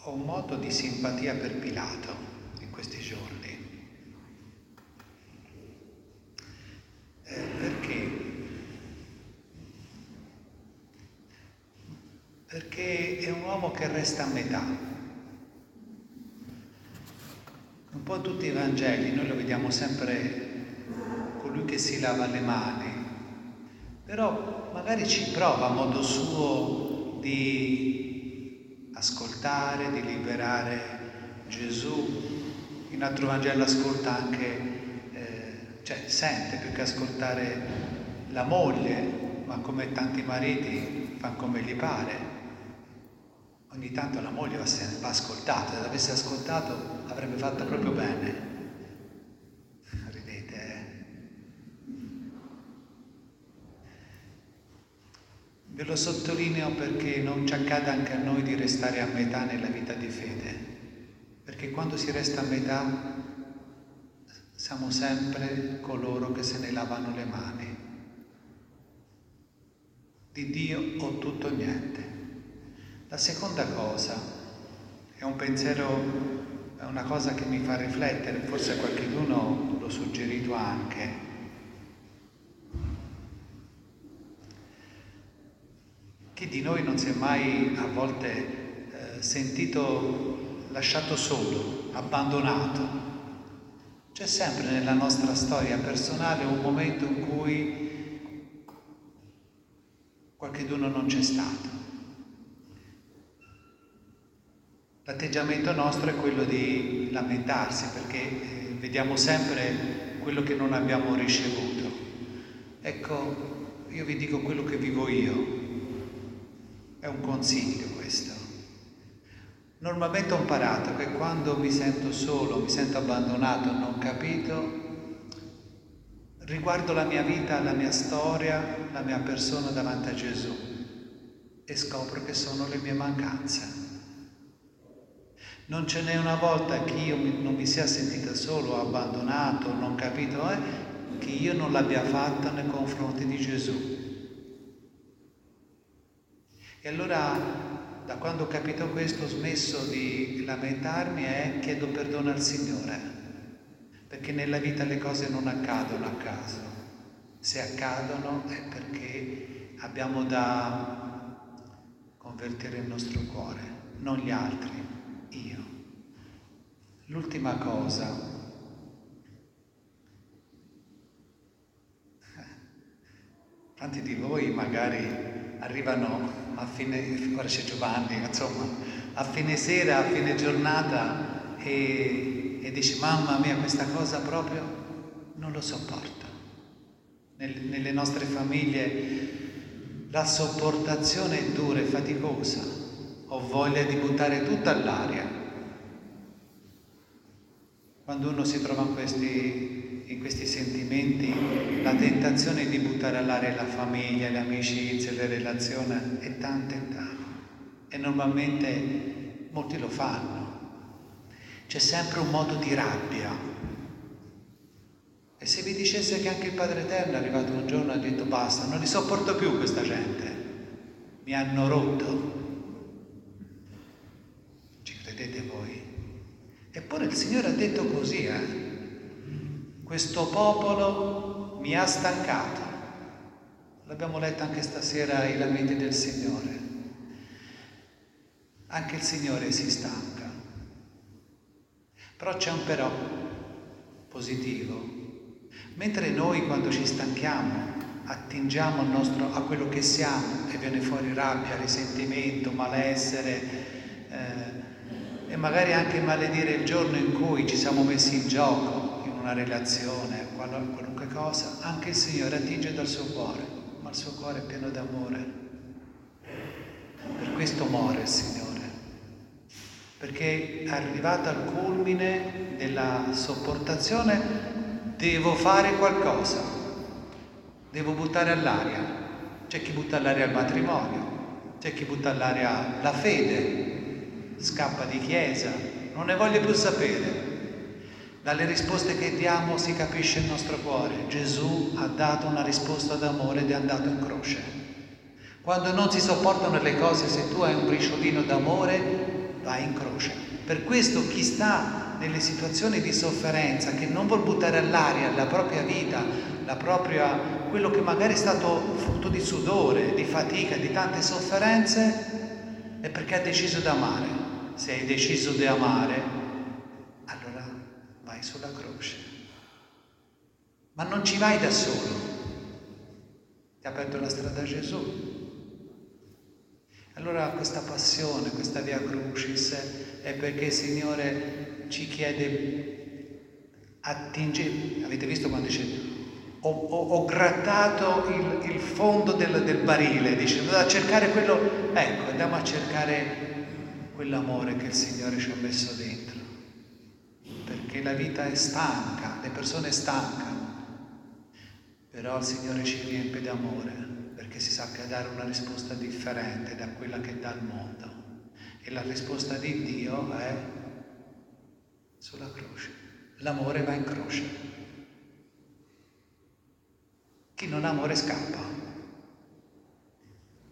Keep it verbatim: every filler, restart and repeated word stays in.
ho un moto di simpatia per Pilato in questi giorni. Eh, perché? Perché è un uomo che resta a metà. Un po' tutti i Vangeli noi lo vediamo sempre colui che si lava le mani, però magari ci prova a modo suo di ascoltare, di liberare Gesù. In altro Vangelo ascolta anche, eh, cioè sente più che ascoltare la moglie, ma come tanti mariti fa come gli pare. Ogni tanto la moglie va, va ascoltata, se l'avesse ascoltato avrebbe fatto proprio bene. Ridete, eh? Ve lo sottolineo perché non ci accada anche a noi di restare a metà nella vita di fede, perché quando si resta a metà siamo sempre coloro che se ne lavano le mani. Di Dio o tutto o niente. La seconda cosa è un pensiero, è una cosa che mi fa riflettere, forse qualcuno l'ho suggerito anche. Chi di noi non si è mai a volte eh, sentito lasciato solo, abbandonato? C'è sempre nella nostra storia personale un momento in cui qualcheduno non c'è stato. L'atteggiamento nostro è quello di lamentarsi perché eh, vediamo sempre quello che non abbiamo ricevuto. Ecco, io vi dico quello che vivo io. È un consiglio questo. Normalmente ho imparato che quando mi sento solo, mi sento abbandonato, non capito, riguardo la mia vita, la mia storia, la mia persona davanti a Gesù e scopro che sono le mie mancanze. Non ce n'è una volta che io non mi sia sentita solo, abbandonato, non capito, eh, che io non l'abbia fatta nei confronti di Gesù. E allora, da quando ho capito questo, ho smesso di lamentarmi e chiedo perdono al Signore, perché nella vita le cose non accadono a caso. Se accadono è perché abbiamo da convertire il nostro cuore, non gli altri. Io. L'ultima cosa, tanti di voi magari arrivano a fine, ora c'è Giovanni, insomma, a fine sera, a fine giornata e, e dice mamma mia questa cosa proprio non lo sopporto. Nel, nelle nostre famiglie la sopportazione è dura e faticosa. Ho voglia di buttare tutto all'aria. Quando uno si trova in questi, in questi sentimenti, la tentazione di buttare all'aria la famiglia, le amicizie, le relazioni è tanta e tanta. E normalmente molti lo fanno. C'è sempre un modo di rabbia. E se vi dicesse che anche il Padre Eterno è arrivato un giorno e ha detto basta, non li sopporto più questa gente, mi hanno rotto. Credete voi? Eppure il Signore ha detto così, eh? Questo popolo mi ha stancato. L'abbiamo letto anche stasera i lamenti del Signore. Anche il Signore si stanca. Però c'è un però positivo. Mentre noi quando ci stanchiamo attingiamo il nostro, a quello che siamo e viene fuori rabbia, risentimento, malessere, eh, e magari anche maledire il giorno in cui ci siamo messi in gioco in una relazione, qualunque cosa, anche il Signore attinge dal suo cuore, ma il suo cuore è pieno d'amore. Per questo muore il Signore, perché arrivato al culmine della sopportazione devo fare qualcosa, devo buttare all'aria. C'è chi butta all'aria il matrimonio, c'è chi butta all'aria la fede, scappa di chiesa, non ne voglio più sapere. Dalle risposte che diamo si capisce il nostro cuore. Gesù ha dato una risposta d'amore ed è andato in croce. Quando non si sopportano le cose, se tu hai un briciolino d'amore, va in croce. Per questo chi sta nelle situazioni di sofferenza, che non vuol buttare all'aria la propria vita, la propria, quello che magari è stato frutto di sudore, di fatica, di tante sofferenze, è perché ha deciso di amare. Se hai deciso di amare, allora vai sulla croce. Ma non ci vai da solo. Ti ha aperto la strada a Gesù. Allora questa passione, questa via crucis è perché il Signore ci chiede, attinge, avete visto quando dice ho, ho, ho grattato il, il fondo del, del barile, dice vado a cercare quello, ecco, andiamo a cercare quell'amore che il Signore ci ha messo dentro, perché la vita è stanca, le persone stancano, però il Signore ci riempie d'amore, perché si sappia dare una risposta differente da quella che dà il mondo. E la risposta di Dio è sulla croce. L'amore va in croce. Chi non ha amore scappa.